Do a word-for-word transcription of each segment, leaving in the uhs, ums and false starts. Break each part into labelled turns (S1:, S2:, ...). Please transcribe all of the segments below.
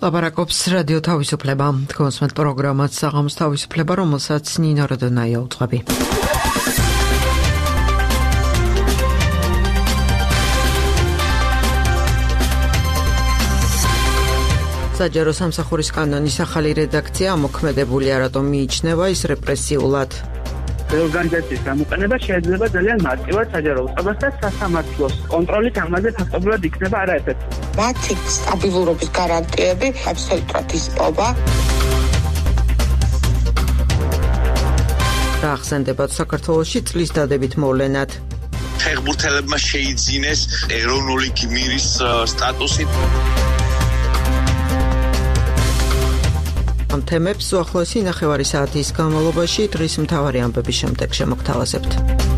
S1: ლაპარაკობს რადიო თავისუფლება. კონსმეთ პროგრამაც საღამოს თავისუფლება, რომელსაც ნინო როდონაია უძღვები. საჯარო სამსახურის კანონის ახალი რედაქცია ამოქმედებულია, რატომ მიიჩნევა ის რეპრესიულად.
S2: ორგანიზაციის გამოყენება შეიძლება ძალიან მარტივად საჯარო უწყებას და სასამართლოს კონტროლით ამაზე ფაქტობრივად იქნება არაეფექტური.
S3: მათი სტაბილურობის გარანტიები აბსოლუტურად ისპოვა.
S1: რა ახსენდებათ საქართველოში წლის დადებით მოვლენად.
S4: ფეხბურთელებმა შეიძინეს ეროვნული გმირის სტატუსი.
S1: ამ თემებს უახლოესი ნახევარი საათის განმავლობაში დღის მთავარი ამბების შემდეგ შემოგთავაზებთ.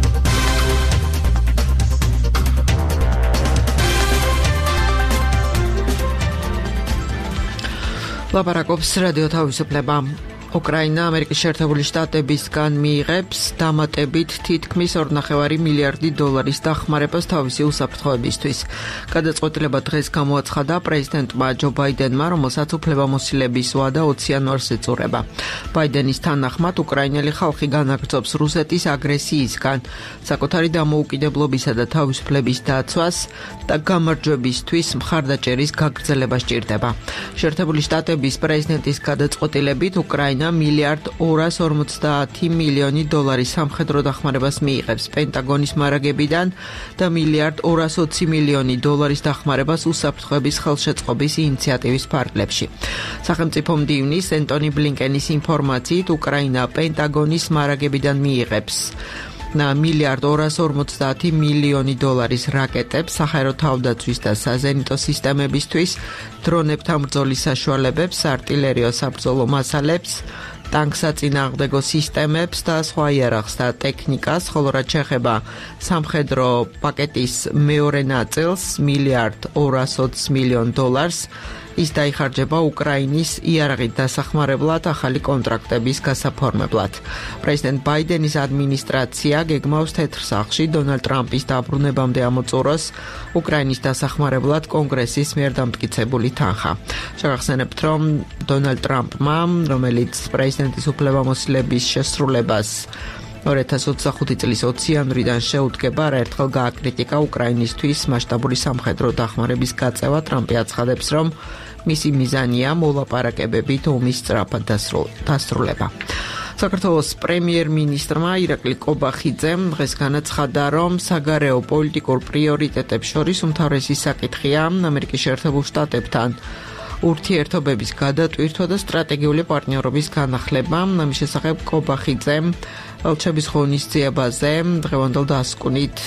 S1: ლაპარაკობს რადიო თავისუფლება. უკრაინა ამერიკის შეერთებული შტატებისგან მიიღებს დამატებით თითქმის ორ ნახევარი მილიარდი დოლარის დახმარებას თავისი უსაფრთხოებისთვის. გადაწყვეტილება დღეს გამოაცხადა პრეზიდენტმა ჯო ბაიდენმა, რომელსაც უფლებამოსილების ვადა ოცი იანვარს ეწურება. ბაიდენის თანახმად უკრაინელი ხალხი განაგრძობს რუსეთის აგრესიისგან საკუთარი დამოუკიდებლობისა და თავისუფლების დაცვას და გამარჯვებისთვის მხარდაჭერის გაგრძელება სჭირდება. შეერთებული შტატების პრეზიდენტის გადაწყვეტილებით უკრაინა მილიარდ ორას ორმოცდაათი მილიონი დოლარის სამხედრო დახმარებას მიიღებს პენტაგონის მარაგებიდან და მილიარდ ორას ოცი მილიონი დოლარის დახმარებას უსაფრთხოების ხელშეწყობის ინიციატივის ფარგლებში. სახელმწიფო მდივნის ენტონი ბლინკენის ინფორმაციით უკრაინა პენტაგონის მარაგებიდან მიიღებს მილიარდ ორას ორმოცდაათი მილიონი დოლარის რაკეტებს, საჰაერო თავდაცვის და საზენიტო სისტემებისთვის, დრონებთან ბრძოლის საშუალებებს, არტილერიო საბრძოლო მასალებს, ტანკსაწინააღმდეგო სისტემებს და სხვა იარაღს და ტექნიკას, ხოლო რაც შეეხება სამხედრო პაკეტის მეორე ნაწილს, მილიარდ ორას ოცი მილიონ დოლარს, ის დაიხარჯება უკრაინის იარაღით დასახმარებლად ახალი კონტრაქტების გასაფორმებლად. პრეზიდენტ ბაიდენის ადმინისტრაცია გეგმავს თეთრ სახლში დონალდ ტრამპის დაბრუნებამდე ამოწუროს უკრაინის დასახმარებლად კონგრესის მიერ დამტკიცებული თანხა. შევახსენებთ, რომ დონალდ ტრამპმა, რომელიც პრეზიდენტის უფლებამოსილების შესრულებას ორი ათას ოცდახუთი წლის ოცი იანვრიდან შეუდგება, არაერთხელ გააკრიტიკა უკრაინისთვის მასშტაბური სამხედრო დახმარების გაწევა. ტრამპი აცხადებს, რომ მისი მიზანია მოლაპარაკებებით ომის სწრაფად დასრულება. საქართველოს პრემიერ-მინისტრმა ირაკლი კობახიძემ დღეს განაცხადა, რომ საგარეო პოლიტიკურ პრიორიტეტებს შორის უმთავრესი საკითხია ამერიკის შეერთებულ შტატებთან ურთიერთობების გადატვირთვა და სტრატეგიული პარტნიორობის განახლება. ამის შესახებ კობახიძემ ელჩების ღონისძიებაზე დღევანდელ დასკვნით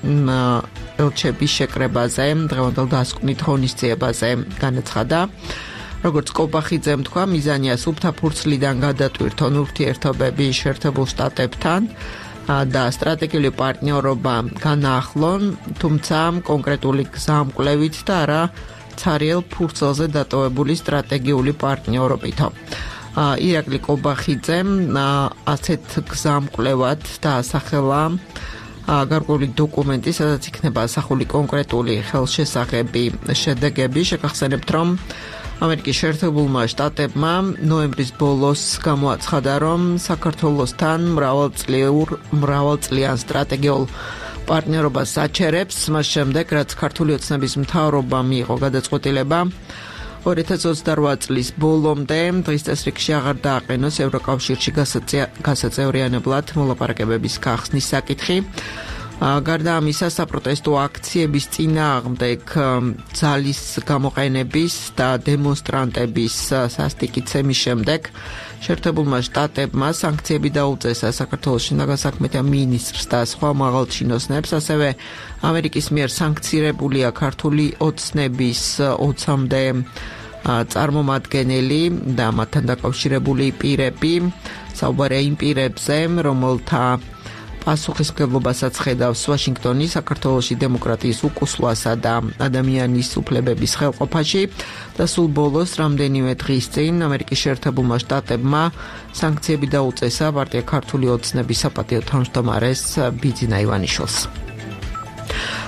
S1: ელჩების შეკრებაზე დღევანდელ დასკვნით ღონისძიებაზე განაცხადა. როგორც კობახიძემ თქვა, მიზანია სუფთა ფურცლიდან გადატვირთონ ურთიერთობები შეერთებულ შტატებთან და სტრატეგიული პარტნიორობა განაახლონ, თუმცა კონკრეტული გზამკვლევით და არა ცარიელ ფურცელზე დატოვებული სტრატეგიული პარტნიორობითო. ირაკლი კობახიძემ ასეთ გზამკვლევად დაასახელა გარკვეული დოკუმენტი, სადაც იქნება ასახული კონკრეტული ხელშესახები შედეგები. შეგახსენებთ, რომ ამერიკის შეერთებულმა შტატებმა ნოემბრის ბოლოს გამოაცხადა, რომ საქართველოსთან მრავალწლიურ მრავალწლიან სტრატეგიულ პარტნიორობას აჩერებს, მას შემდეგ, რაც ქართული ოცნების მთავრობამ მიიღო გადაწყვეტილება ორი ათას ოცდარვა წლის ბოლომდე დღის წესრიგში აღარ დააყენოს ევროკავშირში გასაწევრიანებლად მოლაპარაკებების გახსნის საკითხი. გარდა ამისა, საპროტესტო აქციების წინააღმდეგ ძალის გამოყენების და დემონსტრანტების სასტიკიცემის შემდეგ შეერთებულმა შტატებმა სანქციები დაუწესა საქართველოს შინაგან საქმეთა მინისტრს და სხვა მაღალჩინოსნებს, ასევე ამერიკის მიერ სანქცირებულია ქართული ოცნების ოცამდე წარმომადგენელი და მათთან დაკავშირებული პირები. საუბარია იმ პირებზე, რომელთა პასუხისმგებლობასაც ხედავს ვაშინგტონი საქართველოში დემოკრატიის უკუსლვასა და ადამიანის უფლებების ხელყოფაში და სულ ბოლოს რამდენიმე დღის წინ ამერიკის შეერთებულმა შტატებმა სანქციები დაუწესა პარტია ქართული ოცნების საპატიო თავმჯდომარეს ბიძინა ივანიშვილს.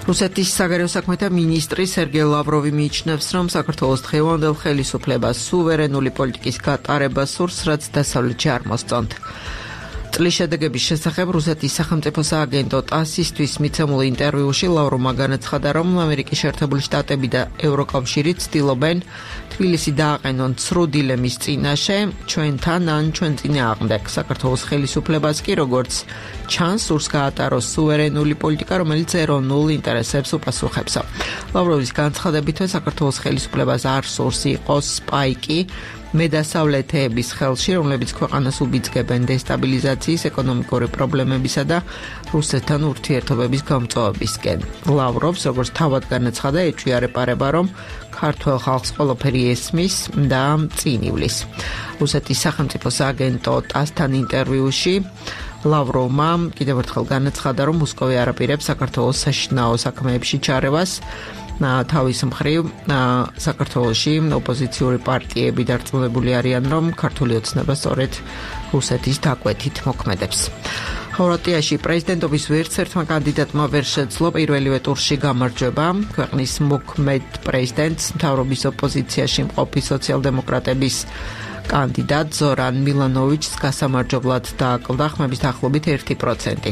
S1: რუსეთის საგარეო საქმეთა მინისტრი სერგეი ლავროვი მიიჩნევს, რომ საქართველოს დღევანდელ ხელისუფლებას სუვერენული პოლიტიკის გატარება სურს, რაც დასავლეთში არ მოსწონთ. წლის შედეგების შესახებ რუსეთის სახელმწიფო სააგენტო ტასისთვის მიცემულ ინტერვიუში ლავროვმა განაცხადა, რომ ამერიკის შეერთებული შტატები და ევროკავშირი ცდილობენ თბილისი დააყენონ ცრუ დილემის წინაშე ჩვენთან ან ჩვენ წინააღმდეგ. საქართველოს ხელისუფლებას კი როგორც ჩანს სურს გაატაროს სუვერენული პოლიტიკა, რომელიც ეროვნულ ინტერესებს უპასუხებსო. ლავროვის განცხადებით, საქართველოს ხელისუფლებას არ სურს იყოს სპაიკი მედასავლეთეების ხელში, რომლებიც ქვეყანას უბიძგებენ დესტაბილიზაციის, ეკონომიკური პრობლემებისა და რუსეთთან ურთიერთობების გამწვავებისკენ. ლავროვს, როგორც თავად განაცხადა, ეჭვიარეპარება, რომ ქართველ ხალხს ყველაფერი ესმის და წინივლის. რუსეთის სახელმწიფო სააგენტო ტასთან ინტერვიუში ლავროვმა კიდევ ერთხელ განაცხადა, რომ მოსკოვი არ აპირებს საქართველოს საშინაო საქმეებში ჩარევას. თავის მხრივ საქართველოში ოპოზიციური პარტიები დარწმუნებული არიან, რომ ქართული ოცნება სწორედ რუსეთის დაკვეთით მოქმედებს. ხორვატიაში პრეზიდენტობის ვერც ერთმა კანდიდატმა ვერ შეძლო პირველივე ტურში გამარჯვება. ქვეყნის მოქმედ პრეზიდენტს მთავრობის ოპოზიციაში მყოფი სოციალ-დემოკრატების კანდიდატ ზორან მილანოვიჩს გასამარჯვებლად დააკლდა ხმების დაახლოებით ერთი პროცენტი.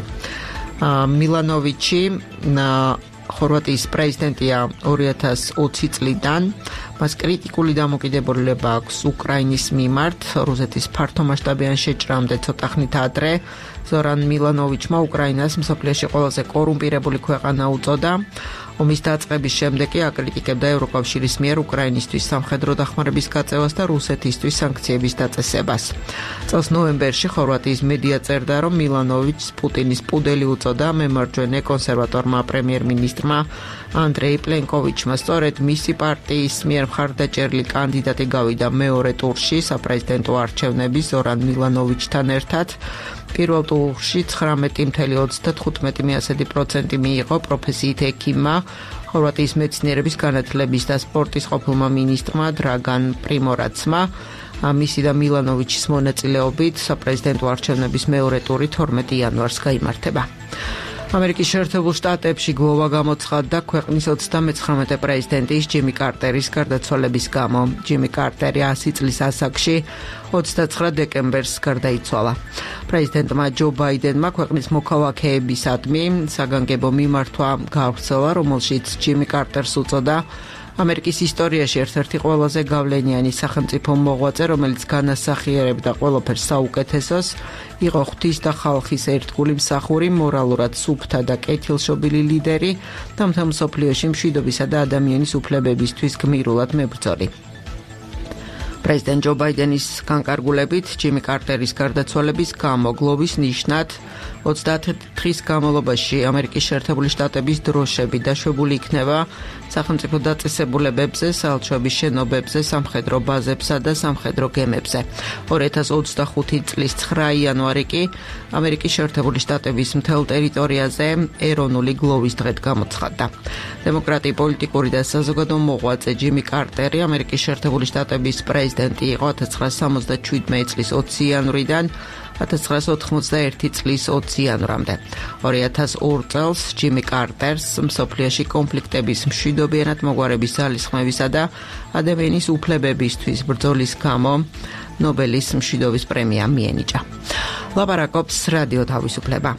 S1: მილანოვიჩი ხორვატიის პრეზიდენტია ორი ათას ოცი წლიდან. მას კრიტიკული დამოკიდებულება აქვს უკრაინის მიმართ. რუსეთის ფართომასშტაბიან შეჭრამდე ცოტა ხნით ადრე ზორან მილანოვიჩმა უკრაინას მსოფლიოში ყველაზე კორუმპირებული ქვეყანა უწოდა. ომის დაწყების შემდეგ კი აკრიტიკებდა ევროკავშირის მიერ უკრაინისთვის სამხედრო დახმარების გაწევას და რუსეთისთვის სანქციების დაწესებას. წელს ნოემბერში ხორვატიის მედია წერდა, რომ მილანოვიჩს პუტინის პუდელი უწოდა მემარჯვენე კონსერვატორმა პრემიერ-მინისტრმა ანდრეი პლენკოვიჩმა. სწორედ მისი პარტიის მიერ მხარდაჭერილი კანდიდატი გავიდა მეორე ტურში საპრეზიდენტო არჩევნების ზორან მილანოვიჩთან ერთად. პირველ ტურში ცხრამეტი целых ოცდათხუთმეტი პროცენტი მიიღო პროფესიით ექიმმა, ხორვატიის მეცნიერების განათლების და სპორტის ყოფილმა მინისტრმა დრაგან პრიმორაცმა. მისი და მილანოვიჩის მონაწილეობით საპრეზიდენტო არჩევნების მეორე ტური თორმეტი იანვარს გაიმართება. ამერიკის შეერთებულ შტატებში გლოვა გამოცხადდა ქვეყნის ოცდამეცხრამეტე პრეზიდენტის ჯიმი კარტერის გარდაცვალების გამო. ჯიმი კარტერი ასი წლის ასაკში ოცდაცხრა დეკემბერს გარდაიცვალა. პრეზიდენტმა ჯო ბაიდენმა ქვეყნის მოქალაქეებისადმი საგანგებო მიმართვა გაავრცელა, რომელშიც ჯიმი კარტერს უწოდა ამერიკის ისტორიაში ერთ-ერთი ყველაზე გავლენიანი სახელმწიფო მოღვაწე, რომელიც განასახიერებდა ყველაფერს საუკეთესოს, იყო ღვთის და ხალხის ერთგული მსახური, მორალურად სუფთა და კეთილშობილი ლიდერი და მთელ მსოფლიოში მშვიდობისა და ადამიანის უფლებებისთვის გმირულად მებრძოლი. პრეზიდენტ ჯო ბაიდენის განკარგულებით ჯიმი კარტერის გარდაცვალების გამო გლოვის ნიშნად ოცდაათი დღის განმავლობაში ამერიკის შეერთებული შტატების დროშები დაშვებული იქნება სახელმწიფო დაწესებულებებზე, საელჩოების შენობებზე, სამხედრო ბაზებსა და სამხედრო გემებზე. ორი ათას ოცდახუთი წლის ცხრა იანვარი კი ამერიკის შეერთებული შტატების მთელ ტერიტორიაზე ეროვნული გლოვის დღედ გამოცხადდა. დემოკრატი პოლიტიკური და საზოგადო მოღვაწე ჯიმი კარტერი ამერიკის შეერთებული შტატების პრეზიდენტი იყო ათას ცხრაასი სამოცდაშვიდმეტი წლის ოცი იანვრიდან ათას ცხრაასი ოთხმოცდაერთი წლის ოცი იანვრამდე. ორი ათას ორ წელს ჯიმი კარტერს მსოფლიოში კონფლიქტების მშვიდობიანად მოგვარების ძალისხმევისა და ადამიანის უფლებებისთვის ბრძოლის გამო ნობელის მშვიდობის პრემია მიენიჭა. ლაპარაკობს რადიო თავისუფლება.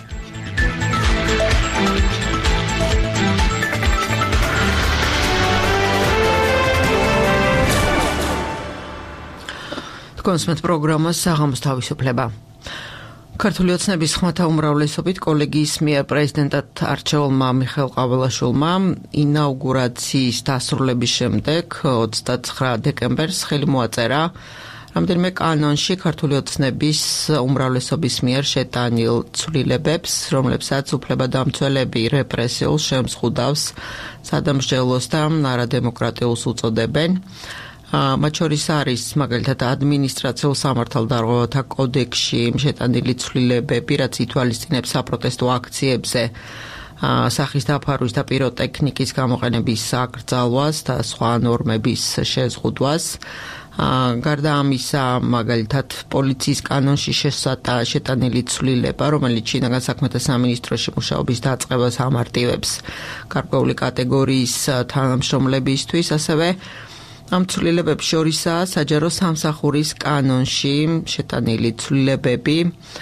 S1: კონსმეთ პროგრამა საღამოს თავისუფლება. ქართული ოცნების ხმათა უმრავლესობით კოლეგიის მიერ პრეზიდენტად არჩეულმა მიხეილ ყაველაშვილმა ინაუგურაციის დასრულების შემდეგ ოცდაცხრა დეკემბერს ხელი მოაწერა რამდენიმე კანონში ქართული ოცნების უმრავლესობის მიერ შეტანილ ცვლილებებს, რომლებსაც უფლებადამცველები რეპრესიულ შემზღუდავს სადამსჯელოს და არადემოკრატიულს უწოდებენ. მათ შორის არის მაგალითად ადმინისტრაციულ სამართალდარღვევათა კოდექსში შეტანილი ცვლილებები, რაც ითვალისწინებს საპროტესტო აქციებზე სახის დაფარვის და პიროტექნიკის გამოყენების აკრძალვას და სხვა ნორმების შეზღუდვას. გარდა ამისა, მაგალითად, პოლიციის კანონში შეტანილი ცვლილება, რომელიც შინაგან საქმეთა სამინისტროში მუშაობის დაწყებას ამარტივებს გარკვეული კატეგორიის თანამშრომლებისთვის, ასევე ამ ცვლილებებს შორისაა საჯარო სამსახურის კანონში შეტანილი ცვლილებები,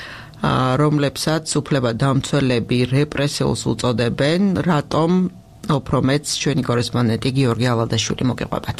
S1: რომლებსაც უფლებადამცველები რეპრესიულს უწოდებენ, რატომ უფრო მეც ჩვენი კორესპონდენტი გიორგი ალადაშვილი მოგეყვებათ.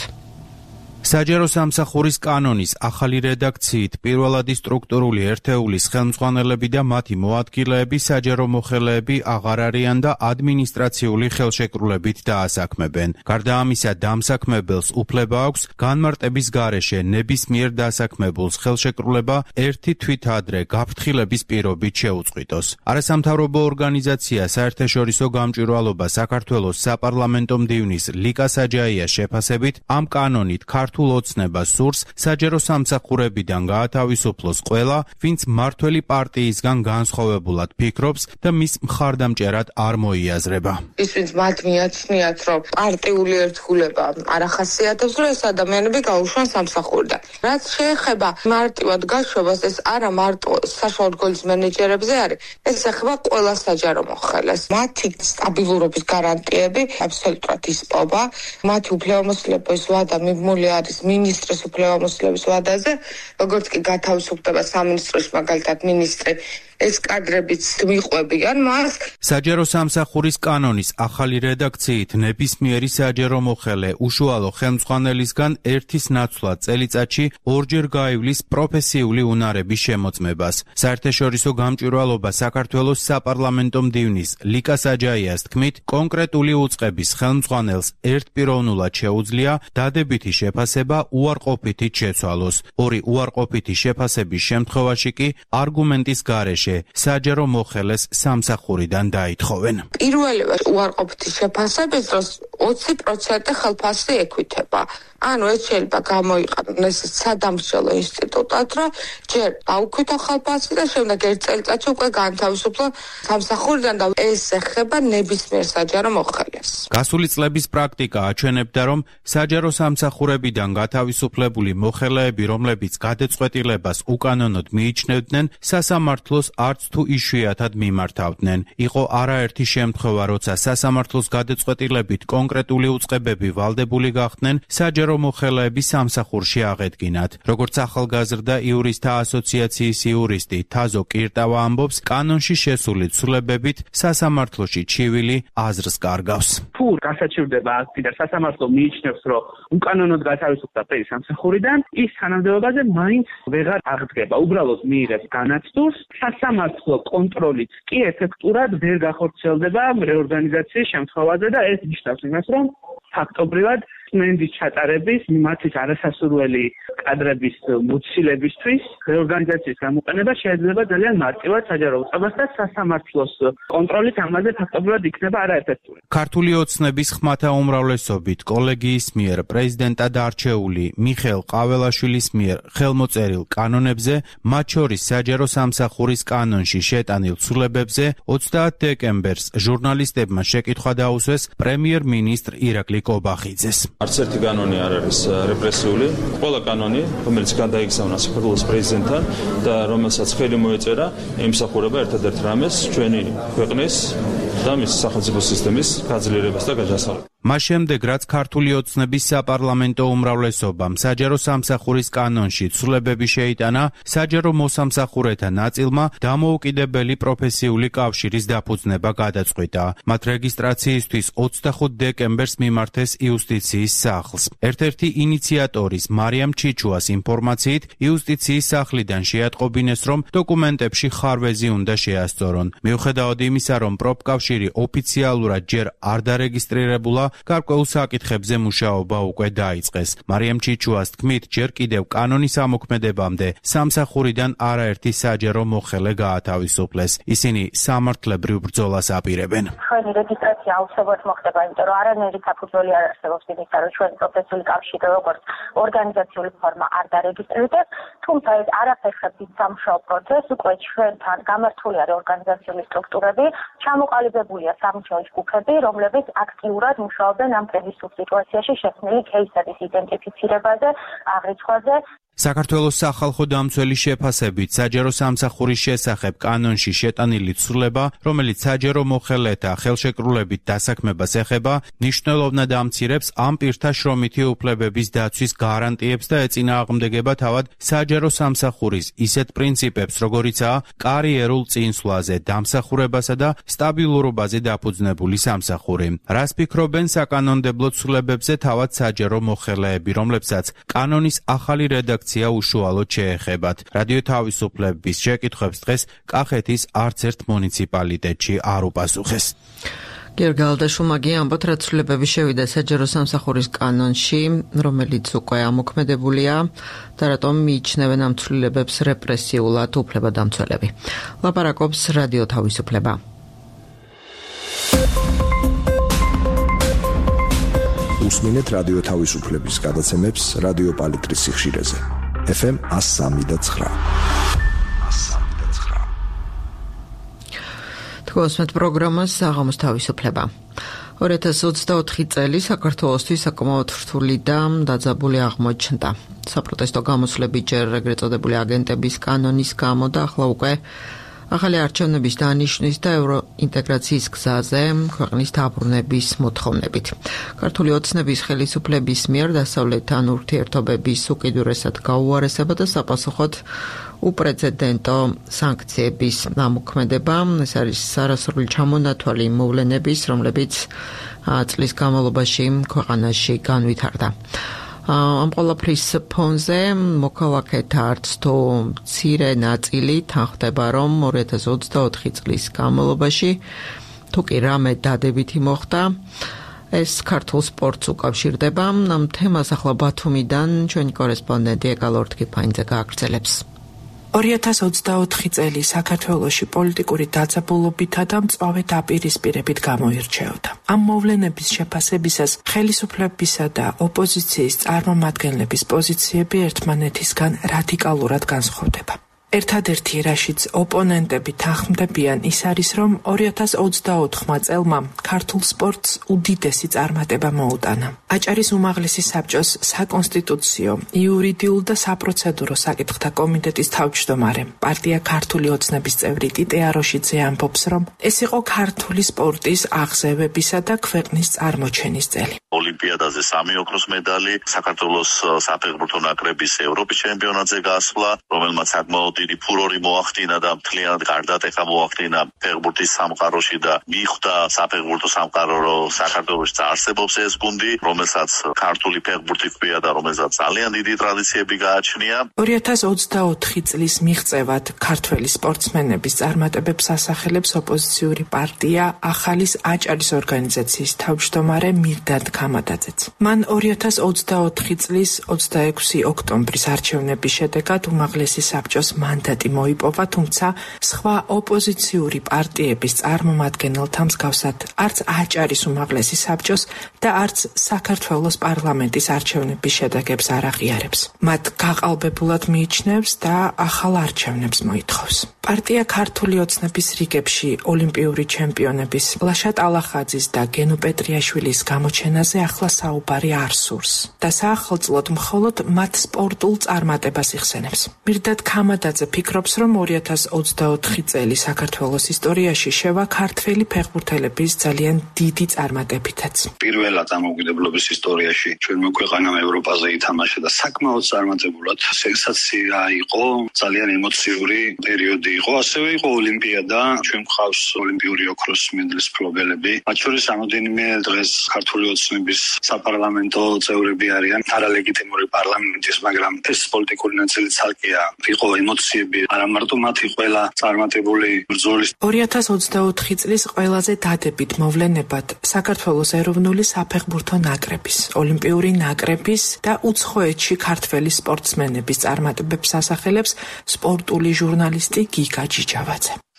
S5: საჯარო სამსახურის კანონის ახალი რედაქციით პირველადი სტრუქტურული ერთეულის ხელმძღვანელები და მათი მოადგილეები საჯარო მოხელეები აღარ არიან და ადმინისტრაციული ხელშეკრულებით დაასაქმებენ. გარდა ამისა, დამსაქმებელს უფლება აქვს განმარტების გარეშე ნებისმიერ დასაქმებულს ხელშეკრულება ერთი თვით ადრე გაფრთხილების პირობით შეუწყვიტოს. არასამთავრობო ორგანიზაცია საერთაშორისო გამჭვირვალობა საქართველოს საპარლამენტო მდივნის ლიკა საჯაიას შეფასებით ამ კანონით ქართულ ოცნება სურს საჯარო სამსახურებიდან გაათავისუფლოს ყველა, ვინც მმართველი პარტიისგან განსხვავებულად ფიქრობს და მის მხარდამჭერად არ მოიაზრება.
S3: ის ვინც მათ მიაცნიათ, რომ პარტიული ერთგულება არ ახასიათებს, რომ ეს ადამიანები გაუშვან სამსახურიდან. რაც შეეხება მარტივად გაშვებას, ეს არა მარტო საშუალო რგოლის მენეჯერებზე არის, ეს ეხება ყველა საჯარო მოხელეს. მათი სტაბილურობის გარანტიები აბსოლუტურად ისპობა, მათი უფლებამოსილების ვადა მიბმული არის მინისტრის უფლებამოსილების ვადაზე, როგორც კი გათავისუფლდება სამინისტროში მაგალითად მინისტრი, ეს კადრებიც მიყვებიან მას.
S5: საჯარო სამსახურის კანონის ახალი რედაქციით ნებისმიერი საჯარო მოხელე უშუალო ხელმძღვანელისგან ერთის ნაცვლად წელიწადში ორჯერ გაივლის პროფესიული უნარების შემოწმებას. საერთაშორისო გამჭვირვალობა საქართველოს საპარლამენტო მდივნის ლიკა საჯაიას თქმით, კონკრეტული უწყების ხელმძღვანელს ერთპიროვნულად შეუძლია დადებითი შეფასება უარყოფითით შეცვალოს. ორი უარყოფითი შეფასების შემთხვევაში კი არგუმენტის გარეშე საჯარო მოხელეს სამსახურიდან დაითხოვენ.
S3: პირველი უარყოფითი შეფასების დროს ოცი პროცენტი ხელფასი ექვითება. ანუ ეს შეიძლება გამოიყენონ ეს სადამსჯელო ინსტიტუტად, რომ ჯერ დაუქვითო ხელფასი და შემდეგ ერთ წელიწადში უკვე განთავისუფლო სამსახურიდან და ეს ეხება ნებისმიერ საჯარო მოხელეს.
S5: გასული წლების პრაქტიკა აჩვენებდა, რომ საჯარო სამსახურებიდან გათავისუფლებული მოხელეები, რომლებიც გადაწყვეტილებას უკანონოდ მიიჩნევდნენ, სასამართლოს არც თუ იშვიათად მიმართავდნენ. იყო არაერთი შემთხვევა, როცა სასამართლოს გადაწყვეტილებით კონკრეტული უწყებები ვალდებული გახდნენ საჯარო მოხელეების სამსახურში აღედგინათ. როგორც ახალგაზრდა იურისტთა ასოციაციის იურისტი თაზო კირტავა ამბობს, კანონში შესული ცვლილებებით სასამართლოში ჩივილი აზრს კარგავს.
S2: თუ გასაჩივრდება აქტი და სასამართლო მიიჩნევს, რომ უკანონოდ გათავისუფლდა პირი სამსახურიდან, ის თანამდებობაზე მაინც ვეღარ აღდგება. უბრალოდ მიიღებს განაცდულს, სასამართლო კონტროლით კი ეფექტურად ვერ გახორციელდება რეორგანიზაციის შემთხვევაზე და ეს ნიშნავს იმას, რომ ფაქტობრივად წმენდის ჩატარების, მათთვის არასასურველი კადრების მოცილებისთვის რეორგანიზაციის გამოყენება შეიძლება ძალიან მარტივად საჯარო უწყებას და სასამართლოს კონტროლით ამაზე ფაქტობრივად იქნება არაეფექტური.
S5: ქართული ოცნების ხმათა უმრავლესობით კოლეგიის მიერ პრეზიდენტად არჩეული მიხეილ ყაველაშვილის მიერ ხელმოწერილ კანონებზე, მათ შორის საჯარო სამსახურის კანონში შეტანილ ცვლილებებზე ოცდაათ დეკემბერს ჟურნალისტებმა შეკითხვა დაუსვეს პრემიერ-მინისტრ ირაკლი კობახიძეს.
S6: არც ერთი კანონი არ არის რეპრესიული. ყველა კანონი, რომელიც გადაიგზავნა საქართველოს პრეზიდენტთან და რომელსაც ხელი მოეწერა, ემსახურება ერთადერთ რამეს, ჩვენი ქვეყნის და მის სახელმწიფო სისტემის გაძლიერებას და გაჯასწავლებას.
S5: მას შემდეგ, რაც ქართული ოცნების საპარლამენტო უმრავლესობამ საჯარო სამსახურის კანონში ცვლილებები შეიტანა, საჯარო მოსამსახურეთა ნაწილმა დამოუკიდებელი პროფესიული კავშირის დაფუძნება გადაწყვიტა. მათ რეგისტრაციისთვის ოცდახუთ დეკემბერს მიმართეს იუსტიციის სახლს. ერთ-ერთი ინიციატორის მარიამ ჩიჩუას ინფორმაციით, იუსტიციის სახლიდან შეატყობინეს, რომ დოკუმენტებში ხარვეზი უნდა შეასწორონ. მიუხედავად იმისა, რომ პროფკავშირი ოფიციალურად ჯერ არ დარეგისტრირებულა, გარკვეულ საკითხებზე მუშაობა უკვე დაიწყეს. მარიამ ჩიჩუას თქმით, ჯერ კიდევ კანონის ამოქმედებამდე სამსახურიდან არაერთი საჯარო მოხელე გაათავისუფლეს. ისინი სამართლებრივ ბრძოლას აპირებენ.
S7: ჩვენი რეგისტრაცია აუცილებლად მოხდება, იმიტომ რომ არანაირი საფუძველი არ არსებობს იმისა, რომ ჩვენი პროფესიული კავშირი როგორც ორგანიზაციული ფორმა არ დარეგისტრირდეს, თუმცა ეს არაფერხებს ის სამუშაო პროცესს, უკვე ჩვენთან გამართული არის ორგანიზაციული სტრუქტურები, ჩამოყალიბებულია სამუშაო ჯგუფები, რომლებიც აქტიურად მუშაობენ მუშაობენ ამ კრიზისულ სიტუაციაში შექმნილი кейსების იდენტიფიცირებაზე, აღრიცხვაზე.
S5: საქართველოს სახალხო დამცველი შეფასებით საჯარო სამსახურის შესახებ კანონში შეტანილი ცვლილება, რომელიც საჯარო მოხელეთა ხელშეკრულებით დასაქმებას ეხება, მნიშვნელოვნად ამცირებს ამ პირთა შრომითი უფლებების დაცვის გარანტიებს და ეწინააღმდეგება თავად საჯარო სამსახურის ისეთ პრინციპებს, როგორიცაა კარიერულ წინსვლაზე, დამსახურებასა და სტაბილურობაზე დაფუძნებული სამსახური. რას ფიქრობენ საკანონმდებლო ცვლილებებზე თავად საჯარო მოხელეები, რომლებსაც კანონის ახალი რედაქცია უშუალოდ შეეხებათ. რადიო თავისუფლების შეკითხვებს დღეს კახეთის არც ერთ მუნიციპალიტეტში არ უპასუხეს.
S1: გერგალდაშუმაგი ამბობთ, რა ცვლილებები შევიდა საჯარო სამსახურის კანონში, რომელიც უკვე ამოქმედებულია და რატომ მიიჩნევენ ამ ცვლილებებს რეპრესიულად უფლებადამცველები. ლაპარაკობს რადიო თავისუფლება.
S8: უსმინეთ რადიო თავისუფლების გადაცემებს რადიო პალიტრის სიხშირეზე. ეფ ემ one oh three point nine.
S1: თქვენს პროგრამას საღამოს თავისუფლება. ორი ათას ოცდაოთხი წელი საქართველოსთვის საკმაოდ რთული და დაძაბული აღმოჩნდა. საპროტესტო გამოსვლები ჯერ ეგრეთ წოდებული აგენტების კანონის გამო და ახლა უკვე ახალი არჩევნების დანიშვნის და ევროინტეგრაციის გზაზე ქვეყნის დაბრუნების მოთხოვნებით. ქართული ოცნების ხელისუფლების მიერ დასავლეთთან ურთიერთობების უკიდურესად გაუარესება და საპასუხოდ უპრეცედენტო სანქციების ამოქმედება. ეს არის არასრული ჩამონათვალი მოვლენების, რომლებიც წლის განმავლობაში ქვეყანაში განვითარდა. ამ ყველაფრის ფონზე მოქალაქეთა არც თუ მცირე ნაწილი თანხდება, რომ ორი ათას ოცდაოთხი წლის განმავლობაში თუ კი რამე დადებითი მოხდა, ეს ქართულ სპორტს უკავშირდება. ამ თემას ახლა ბათუმიდან ჩვენი კორესპონდენტი ეკალორთ კიფაინძე გააგრძელებს.
S9: ორი ათას ოცდაოთხი წელი საქართველოში პოლიტიკური დაძაბულობითა და მწვავე დაპირისპირებით გამოირჩეოდა. ამ მოვლენების შეფასებისას ხელისუფლებისა და ოპოზიციის წარმომადგენლების პოზიციები ერთმანეთისგან რადიკალურად განსხვავდება. ერთადერთი რაშიც ოპონენტები თანხმდებიან ის არის, რომ ორი ათას ოცდაოთხმა წელმა ქართულ სპორტს უდიდესი წარმატება მოუტანა. აჭარის უმაღლესი საბჭოს საკონსტიტუციო, იურიდიულ და საპროცედურო საკითხთა კომიტეტის თავმჯდომარე, პარტია ქართული ოცნების წევრი ტიტე აროშიძე ამბობს, რომ ეს იყო ქართული სპორტის აღზევებისა და ქვეყნის წარმოჩენის წელი.
S4: ოლიმპიადაზე სამი ოქროს медаლი, საქართველოს საფეხბურთო ნაკრების ევროპის ჩემპიონატზე გასვლა, რომელმაც საკმაოდ დიდი ფურორი მოახდინა და მთლიანად გარდატეხა მოახდინა ფეხბურთის სამყაროში და მიხვდა საფეხბურთო სამყარო, რომ საქართველოში არსებობს ეს გუნდი, რომელსაც ქართული ფეხბურთი ჰქვია და რომელსაც ძალიან დიდი ტრადიციები გააჩნია.
S9: ორი ათას ოცდაოთხი წლის მიღწევად ქართველი სპორტსმენების წარმატებებს ასახელებს ოპოზიციური პარტია ახალის აჭარის ორგანიზაციის თავმჯდომარე მირდად ქამადაძეც. მან ორი ათას ოცდაოთხი წლის ოცდაექვსი ოქტომბრის არჩევნების შედეგად უმაღლესი საბჭოს მანდატი მოიპოვა, თუმცა სხვა ოპოზიციური პარტიების წარმომადგენელთა მსგავსად არც აჭარის უმაღლესი საბჭოს და არც საქართველოს პარლამენტის არჩევნების შედეგებს არ აღიარებს. მათ გაყალბებულად მიიჩნევს და ახალ არჩევნებს მოითხოვს. პარტია ქართული ოცნების რიგებში ოლიმპიური ჩემპიონების ლაშა ტალახაძის და გენო პეტრიაშვილის გამოჩენაზე ახლა საუბარი არ სურს და საახალწლოდ მხოლოდ მათ სპორტულ წარმატებას იხსენებს. მირდად ქამადაძე ფიქრობს, რომ ორი ათას ოცდაოთხი წელი საქართველოს ისტორიაში შევა ქართველი ფეხბურთელების ძალიან დიდი წარმატებითაც.
S10: პირველად დამოუკიდებლობის ისტორიაში ჩვენმა ქვეყანამ ევროპაზე ითამაშა და საკმაოდ წარმატებულად სენსაცია იყო, ძალიან ემოციური პერიოდი იყო. ასევე იყო ოლიმპიადა, ჩვენ გვყავს ოლიმპიური ოქროს მედლის მფლობელები. მათ შორის რამოდენიმე დღეს ქართული ოცნების საპარლამენტო წევრები არიან, არალეგიტიმური პარლამენტის, მაგრამ ეს პოლიტიკური ნაწილი ცალკეა. იყო ემოციები, არა მარტო მათი ყველა წარმატებული ბრძოლის.
S9: ორი ათას ოცდაოთხი წლის ყველაზე დადებით მოვლენებად საქართველოს ეროვნული საფეხბურთო ნაკრების, ოლიმპიური ნაკრების და უცხოეთში ქართველი სპორტსმენების წარმატებებს ასახელებს სპორტული ჟურნალისტი გიგა ჯიჯავაძე.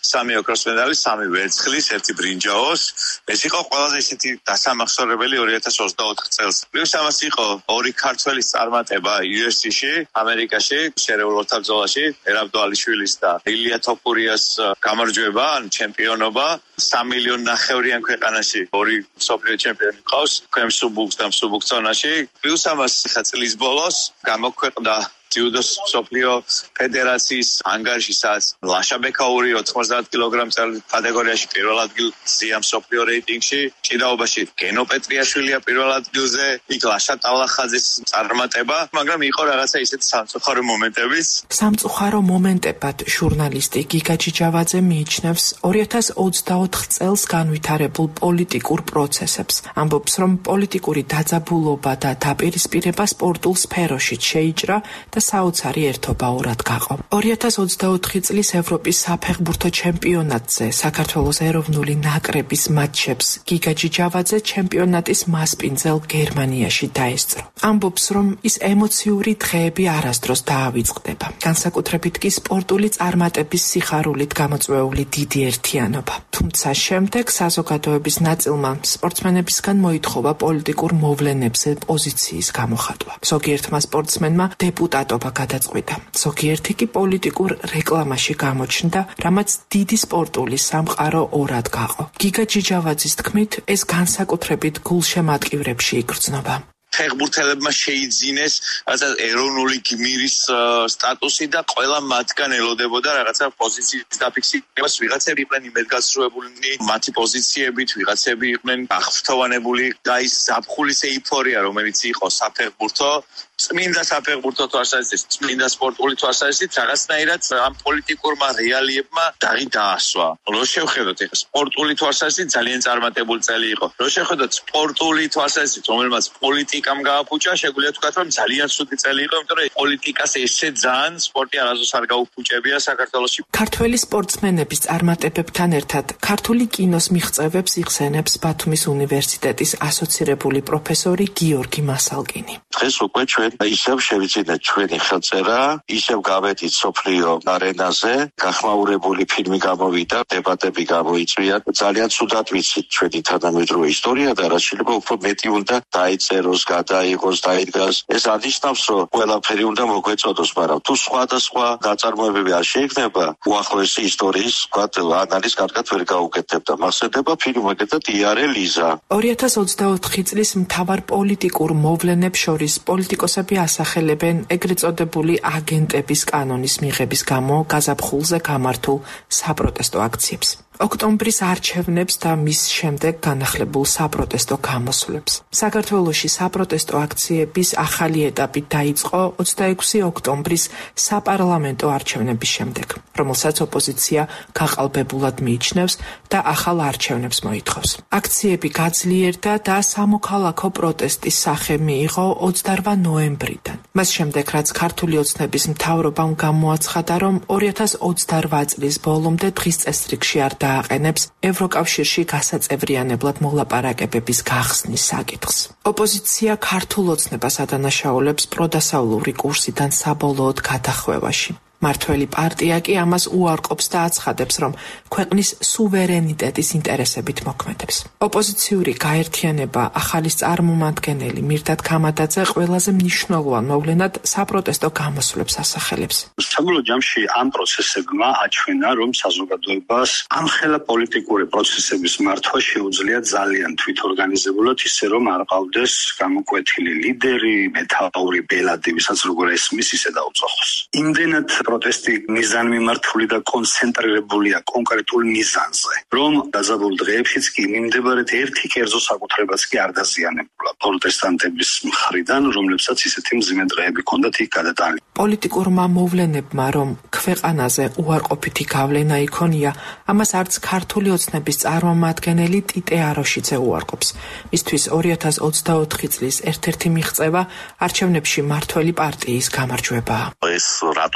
S4: სამი ოქროს მედალი, სამი ვერცხლის, ერთი ბრინჯაოს. ეს იყო ყველაზე ისეთი დასამახსოვრებელი ორი ათას ოცდაოთხ წელს. პლუს ამას იყო ორი ქართველის წარმატება იუ ეფ სი-ში, ამერიკაში, შერეულ ორთაბრძოლაში, ერაბ დვალიშვილის და ილია თოფურიას გამარჯვება, ან ჩემპიონობა. სამი მილიონი ნახევრიან ქვეყანაში ორი მსოფლიო ჩემპიონი ყავს, ქვემ სუბუქს და მსუბუქ ზონაში. პლუს ამას ხა წლის ბოლოს გამოქვეყნდა ჯუდოს მსოფლიო ფედერაციის ანგარიში, სადაც ლაშა ბექაური ოცდაათ კილოგრამ짜리 კატეგორიაში პირველ ადგილზეა მსოფლიო რეიტინგში, ჭიდაობაში გენო პეტრიაშვილია პირველ ადგილზე, იქ ლაშა ტალახაძის წარმატება, მაგრამ იყო რაღაცა ისეთი სამწუხარო მომენტებიც.
S9: სამწუხარო მომენტებად ჟურნალისტი გიგა ჯიჯავაძე მიიჩნევს ორი ათას ოცდაოთხ წელს განვითარებულ პოლიტიკურ პროცესებს. ამბობს, რომ პოლიტიკური დაძაბულობა და დაპირისპირება სპორტულ სფეროში შეიჭრა და საოცარი ერთობა ორად გაყო. ორი ათას ოცდაოთხი წლის ევროპის საფეხბურთო ჩემპიონატზე საქართველოს ეროვნული ნაკრების მატჩებს გიგა ჯიჯავაძე ჩემპიონატის მასპინძელ გერმანიაში დაესწრო. ამბობს, რომ ის ემოციური დღეები არასდროს დაავიწყდება. განსაკუთრებით კი სპორტული წარმატების სიხარულით გამოწვეული დიდი ერთიანობა. თუმცა შემდეგ საზოგადოების ნაწილმა სპორტსმენებისგან მოითხოვა პოლიტიკურ მოვლენებზე პოზიციის გამოხატვა. ზოგიერთმა სპორტსმენმა დეპუტატ გადაწყვიტა. ზოგიერთი კი პოლიტიკურ რეკლამაში გამოჩნდა, რამაც დიდი სპორტული სამყარო ორად გაყო. გიგა ჯიჯავაძის თქმით, ეს განსაკუთრებით გულშემატკივრებში იგრძნობა.
S4: ფეხბურთელებმა შეიძინეს რაღაცა ეროვნული გმირის სტატუსი და ყველა მათგან ელოდებოდა რაღაცა პოზიციის დაფიქსირებას. ვიღაცები იყვნენ იმედგაცრუებულნი მათი პოზიციებით, ვიღაცები იყვნენ აღფრთოვანებული და ის ზაფხულის ეიფორია, რომელიც იყო საფეხბურთო, წმინდა საფეხბურთო თვალსაზრისით, წმინდა სპორტული თვალსაზრისით, რაღაცნაირად ამ პოლიტიკურმა რეალიებმა დაღი დაასვა. რო შევხედოთ ეხლა სპორტული თვალსაზრისით ძალიან წარმატებული წელი იყო. რო შევხედოთ სპორტული თვალსაზრისით, რომელმაც პოლიტიკამ გააფუჭა, შეგვიძლია ვთქვათ, რომ ძალიან ცუდი წელი იყო, იმიტომ რომ პოლიტიკას ესე ძალიან სპორტი არასდროს არ გაუფუჭებია საქართველოში.
S9: ქართველი სპორტსმენების წარმატებებთან ერთად ქართული კინოს მიღწევებს იხსენებს ბათუმის უნივერსიტეტის ასოცირებული პროფესორი გიორგი მასალკინი.
S11: დღეს უკვე ჩვენ ისევ შევიძინეთ ჩვენი ხელწერა, ისევ გავედით სოფლიო არენაზე, გახმაურებული ფილმი გამოვიდა, დებატები გამოიწვია. ძალიან ცუდად ვიცით ჩვენი თანამედროვე ისტორია და რაც შეიძლება უფრო მეტი უნდა დაიწეროს, გადაიღოს, დაიდგას. ეს ანიშნავს, რომ ყველაფერი უნდა მოგვეწოდოს, მაგრამ თუ სხვადასხვა ნაწარმოებები არ შეიქმნება, უახლოესი ისტორიის ვთქვათ ანალიზს კარგად ვერ გაუკეთებდა. მახსენდება ფილმი მაგეთად იარე ლიზა.
S9: ორი ათას ოცდაოთხი წლის მთავარ პოლიტიკურ მოვლენებს შორის პოლიტიკოსები ასახელებენ ეგრეთ წოდებული აგენტების კანონის მიღების გამო გაზაფხულზე გამართულ საპროტესტო აქციებს. ოქტომბრის არჩევნებს და მის შემდეგ განახლებულ საპროტესტო გამოსვლებს. საქართველოში საპროტესტო აქციების ახალი ეტაპი დაიწყო ოცდაექვსი ოქტომბრის საპარლამენტო არჩევნების შემდეგ, რომელსაც ოპოზიცია გაყალბებულად მიიჩნევს და ახალ არჩევნებს მოითხოვს. აქციები გაძლიერდა და სამოქალაქო პროტესტის სახე მიიღო ოცდაოთხ ნოემბრიდან. მას შემდეგ, რაც ქართული ოცნების მთავრობამ გამოაცხადა, რომ ორი ათას ოცდაოთხ წლის ბოლომდე დღის წესრიგში არ დააყენებს ევროკავშირში გასაწევრიანებლად მოლაპარაკებების გახსნის საკითხს. ოპოზიცია ქართულ ოცნებას ადანაშაულებს პროდასავლური კურსიდან საბოლოოდ გადახვევაში. მართველი პარტია კი ამას უარყოფს და აცხადებს, რომ ქვეყნის სუვერენიტეტის ინტერესებით მოქმედებს. ოპოზიციური გაერთიანება ახალის წარმომადგენელი მირდად ქამადაძე ყველაზე მნიშვნელოვან მოვლენად საპროტესტო გამოსვლებს ასახელებს.
S10: საბოლოო ჯამში ამ პროცესებმა აჩვენა, რომ საზოგადოებას ამხელა პოლიტიკური პროცესების მართვა შეუძლია ძალიან თვითორგანიზებულად, ისე რომ არ ყავდეს გამოკვეთილი ლიდერი, მეთაური ბელადი, ვისაც როგორ ესმის, ისე დაუწახოს. იმდენად პროტესტი მიზანმიმართული და კონცენტრირებულია კონკრეტულ მიზანზე, რომ დაძაბულ დღეებშიც კი მიმდებარედ ერთი კერძო საკუთრებაც კი არ დაზიანებულა პროტესტანტების მხრიდან, რომლებსაც ისეთი მძიმე დღეები ჰქონდათ იქ გადატანილი.
S9: პოლიტიკურმა მოვლენებმა, რომ ქვეყანაზე უარყოფითი გავლენა იქონია, ამას არც ქართული ოცნების წარმომადგენელი ტიტე აროშიძე უარყოფს. მისთვის ორი ათას ოცდაოთხი წლის ერთ-ერთი მიღწევა არჩევნებში მართველი პარტიის გამარჯვებაა.
S4: ეს რატომღაც არ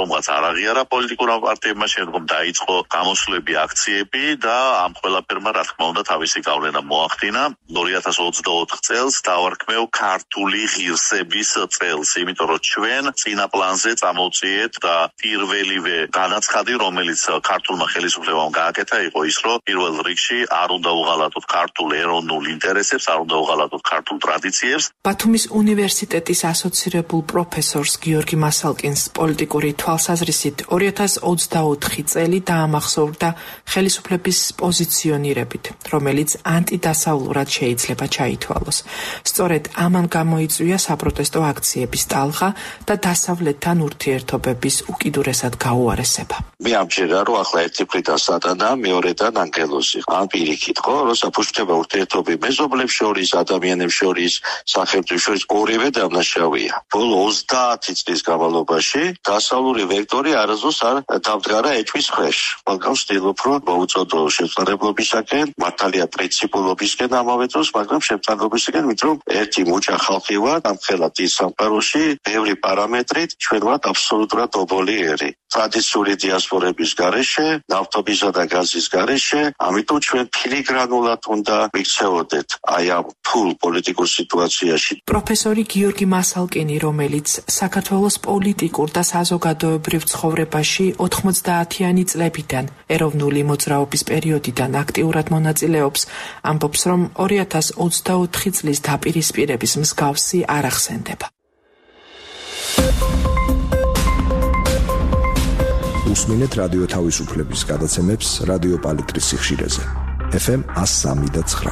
S4: აღიარა პოლიტიკურმა პარტიებმა, შემდგომ დაიწყო გამოსვლები, აქციები და ამ ყველაფერმა რა თქმა უნდა თავისი გავლენა მოახდინა. ორი ათას ოცდაოთხ წელს დავარქმევ ქართული ღირსების წელს, იმიტომ რომ ჩვენ წინა პლანზე წამოვწიეთ და პირველივე განაცხადი, რომელიც ქართულმა ხელისუფლებამ გააკეთა, იყო ის, რომ პირველ რიგში არ უნდა უღალატოთ ქართულ ეროვნულ ინტერესებს, არ უნდა უღალატოთ ქართულ ტრადიციებს.
S9: ბათუმის უნივერსიტეტის ასოცირებულ პროფესორს გიორგი მასალკინს პოლიტიკური თვალსაზრისით ორი ათას ოცდაოთხი წელი დაამახსოვრდა ხელისუფლების პოზიციონირებით, რომელიც ანტიდასავლურად შეიძლება ჩაითვალოს. სწორედ ამან გამოიწვია საპროტესტო აქციების ტალღა და დასავლეთთან ურთიერთობების უკიდურესად გაუარესება.
S11: მე ამჯერა რომ ახლა ერთი მხრიდან სატანა, მეორედან ანგელოზი. ამ პირიქით ხო, რომ საფუძვლება ურთიერთობები მეზობლებს შორის, ადამიანებს შორის, სახელმწიფოს შორის ორივე დამნაშავეა. ბოლო ოცდაათი წლის განმავლობაში დასავლური ვექტორი არასდროს არ დამდგარა ეჭვის ქვეშ. მაგრამ ვცდილობ რომ მოუწოდო შემწყნარებლობისაკენ, მართალია პრინციპულობისკენ ამავე დროს, მაგრამ შემწყნარებლობისკენ, ვით რომ ერთი მუჭა ხალხი ვართ ამ ხელად ის სამყაროში, ბევრი პარამეტრით ჩვენ ვართ აბსოლუტურად ობოლი ერი. ტრადიციული დიასპორების გარეშე, ნავთობისა და გაზის გარეშე, ამიტომ ჩვენ ფილიგრანულად უნდა მიქცევოდეთ აი ამ ფულ პოლიტიკურ სიტუაციაში.
S9: პროფესორი გიორგი მასალკინი, რომელიც საქართველოს პოლიტიკურ და საზოგადოებრივ ცხოვრებაში ოთხმოცდაათიანი წლებიდან, ეროვნული მოძრაობის პერიოდიდან აქტიურად მონაწილეობს, ამბობს, რომ ორი ათას ოცდაოთხი წლის დაპირისპირების მსგავსი არ ახსენდება.
S8: უსმინეთ რადიო თავისუფლების გადაცემებს რადიო პალიტრის სიხშირეზე. ეფ ემ one oh three და nine.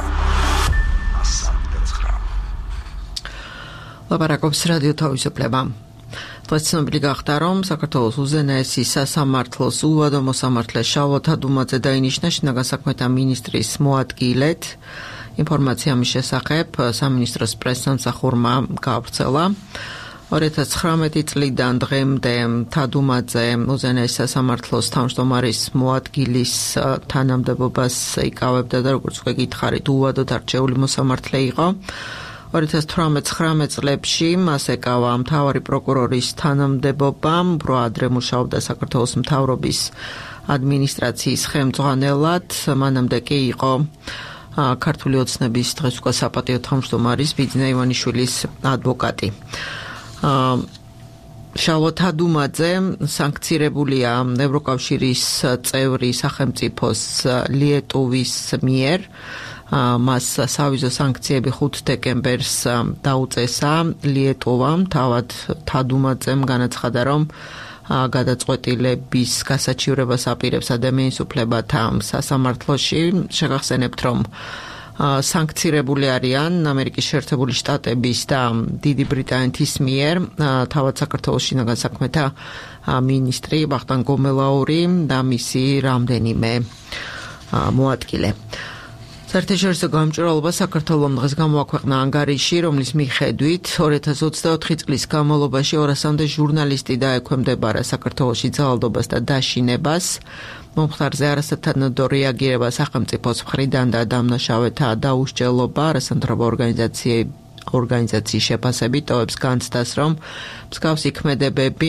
S1: ლაპარაკობს რადიო თავისუფლება. დღეს ცნობილი გახდა, რომ საქართველოს უზენაესი სასამართლოს უვადო მოსამართლე შალვა თადუმაძე დაინიშნა შინაგან საქმეთა მინისტრის მოადგილედ. ინფორმაცია ამის შესახებ სამინისტროს პრესსამსახურმა გაავრცელა. ორი ათას ცხრამეტი წლიდან დღემდე თადუმაძე უზენაესი სასამართლოს თავმჯდომარის მოადგილის თანამდებობას იკავებდა და როგორც უკვე გითხარით, უვადოდ არჩეული მოსამართლე იყო. ორი ათას თვრამეტ ცხრამეტ წლებში მას ეკავა მთავარი პროკურორის თანამდებობა, უფრო ადრე მუშაობდა საქართველოს მთავრობის ადმინისტრაციის ხელმძღვანელად, მანამდე კი იყო ქართული ოცნების დღეს უკვე საპატიო თავმჯდომარის ბიძინა ივანიშვილის ადვოკატი. შალვა თადუმაძე სანქცირებულია ევროკავშირის წევრი სახელმწიფოს ლიეტუვის მიერ. მას სავიზო სანქციები ხუთ დეკემბერს დაუწესა ლიეტუვამ. თავად თადუმაძემ განაცხადა, რომ გადაწყვეტილების გასაჩივრებას აპირებს ადამიანის უფლებათა სასამართლოში. შეგახსენებთ, რომ სანქცირებული არიან ამერიკის შეერთებული შტატების და დიდი ბრიტანეთის მიერ თავად საქართველოს შინაგან საქმეთა მინისტრი ბახტან გომელაური და მისი რამდენიმე მოადგილე. საერთაშორისო გამჭვირვალობა საქართველომ დღეს გამოაქვეყნა ანგარიში, რომლის მიხედვით ორი ათას ოცდაოთხი წლის განმავლობაში ორასამდე ჟურნალისტი დაექვემდებარა საქართველოში ძალადობას და დაშინებას. მომხდარზე არასათანადო რეაგირება სახელმწიფოს მხრიდან და დამნაშავეთა დაუსჯელობა არასამთავრობო ორგანიზაციის შეფასებით ტოვებს განცდას, რომ მსგავსი ქმედებები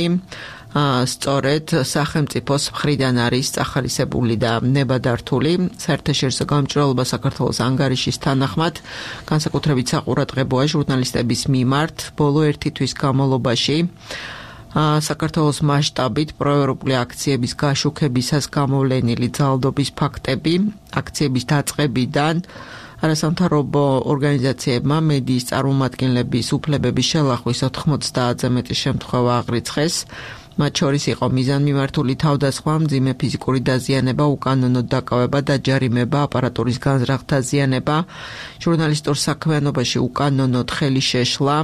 S1: სწორედ სახელმწიფოს მხრიდან არის წახალისებული და ნებადართული. საერთაშორისო გამჭვირვალობა საქართველოს ანგარიშის თანახმად განსაკუთრებით საყურადღებოა ჟურნალისტების მიმართ ბოლო ერთი თვის განმავლობაში საქართველოს მასშტაბით პროევროპული აქციების გაშუქებისას გამოვლენილი ძალადობის ფაქტები, აქციების დაწყებიდან არასამთავრობო ორგანიზაციებმა მედიის წარმომადგენლების უფლებების შელახვის ოთხმოცდაათზე მეტი შემთხვევა აღრიცხეს. მათ შორის იყო მიზანმიმართული თავდასხმა, მძიმე ფიზიკური დაზიანება, უკანონო დაკავება და ჯარიმება, აპარატურის განზრახ დაზიანება, ჟურნალისტურ საქმიანობაში უკანონოდ ხელი შეშლა,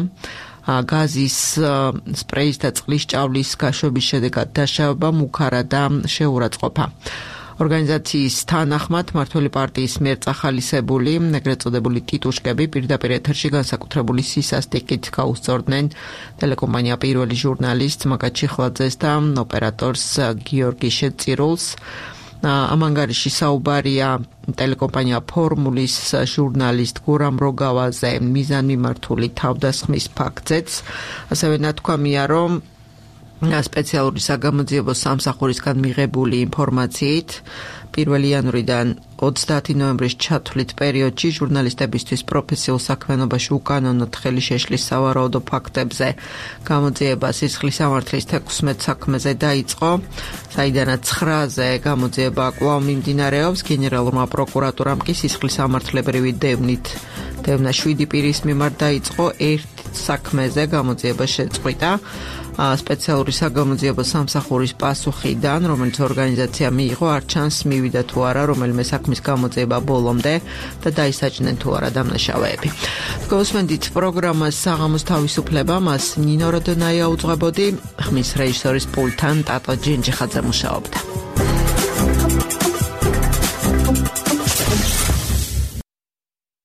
S1: გაზის სპრეის და წყლის ჭავლის გაშვების შედეგად დაშავება, მუქარა და შეურაცხყოფა. ორგანიზაციის თანახმად მმართველი პარტიის მიერ წახალისებული, ეგრეთ წოდებული ტიტუშკები პირდაპირ ეთერში განსაკუთრებული სისასტიკით გაუსწორდნენ ტელეკომპანია პირველი ჟურნალისტ მაგათ ჩიხლაძეს და ოპერატორს გიორგი შეწირულს. ამ ანგარიში საუბარია ტელეკომპანია ფორმულის ჟურნალისტ გურამ როგავაზე მიზანმიმართული თავდასხმის ფაქტზეც. ასევე ნათქვამია, რომ სპეციალური საგამოძიებო სამსახურისგან მიღებული ინფორმაციით პირველი იანვრიდან ოცდაათი ნოემბრის ჩათვლით პერიოდში ჟურნალისტებისთვის პროფესიულ საქმიანობაში უკანონოდ ხელი შეშლის სავარაუდო ფაქტებზე გამოძიება სისხლის სამართლის თექვსმეტ საქმეზე დაიწყო, საიდანაც ცხრაზე გამოძიება კვლავ მიმდინარეობს. გენერალურმა პროკურატურამ კი სისხლის სამართლებრივი დევნით დევნა შვიდი პირის მიმართ დაიწყო, ერთ საქმეზე გამოძიება შეწყვიტა. სპეციალური საგამოძიებო სამსახურის პასუხიდან, რომელიც ორგანიზაცია მიიღო, არ ჩანს მივიდა თუ არა რომელიმე საქმის გამოძიება ბოლომდე და დაისაჯნენ თუ არა დამნაშავეები. გოსმენდით პროგრამას საღამოს თავისუფლება, მას ნინო როდონაია უძღვებოდი, ხმის რეჟისორის პულტთან ტატო ჯენჯიხაძე მუშაობდა.